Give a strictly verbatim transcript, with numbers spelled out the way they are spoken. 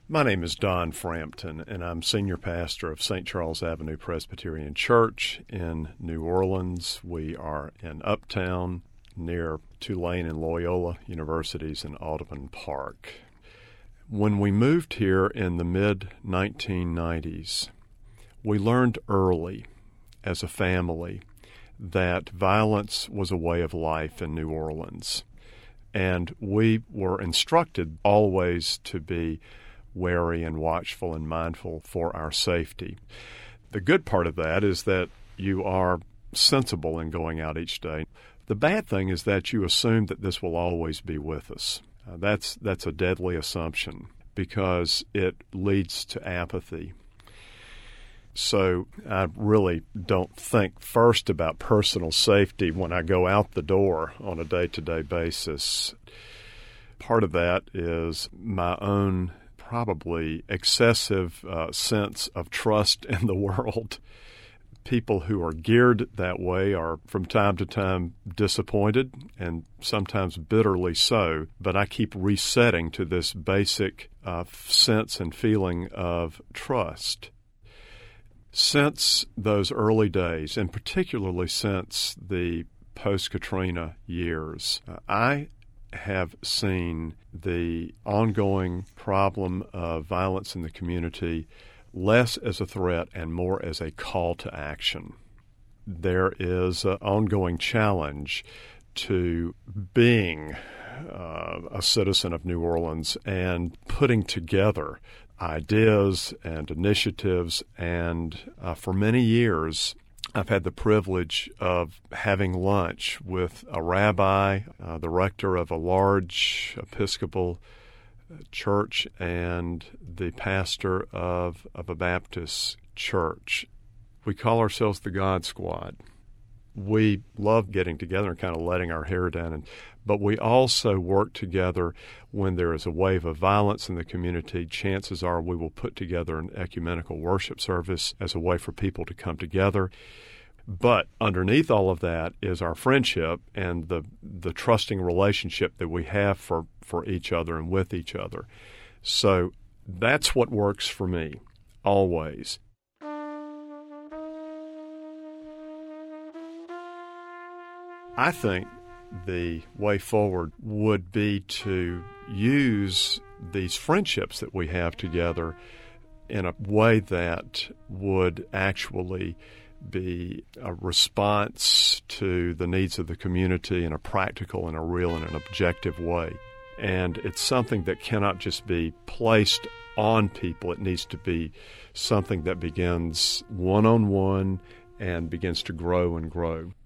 My name is Don Frampton, and I'm senior pastor of Saint Charles Avenue Presbyterian Church in New Orleans. We are in Uptown near Tulane and Loyola Universities in Audubon Park. When we moved here in the mid nineteen nineties, we learned early as a family that violence was a way of life in New Orleans. And we were instructed always to be wary and watchful and mindful for our safety. The good part of that is that you are sensible in going out each day. The bad thing is that you assume that this will always be with us. Uh, that's that's a deadly assumption because it leads to apathy. So I really don't think first about personal safety when I go out the door on a day-to-day basis. Part of that is my own probably excessive uh, sense of trust in the world. People who are geared that way are from time to time disappointed and sometimes bitterly so, but I keep resetting to this basic uh, sense and feeling of trust. Since those early days, and particularly since the post-Katrina years, uh, I have seen the ongoing problem of violence in the community less as a threat and more as a call to action. There is an ongoing challenge to being uh, a citizen of New Orleans and putting together ideas and initiatives, and uh, for many years I've had the privilege of having lunch with a rabbi, uh, the rector of a large Episcopal church, and the pastor of, of a Baptist church. We call ourselves the God Squad. We love getting together and kind of letting our hair down, and, but we also work together when there is a wave of violence in the community. Chances are we will put together an ecumenical worship service as a way for people to come together. But underneath all of that is our friendship and the the trusting relationship that we have for, for each other and with each other. So that's what works for me, always. I think the way forward would be to use these friendships that we have together in a way that would actually be a response to the needs of the community in a practical and a real and an objective way. And it's something that cannot just be placed on people. It needs to be something that begins one-on-one and begins to grow and grow.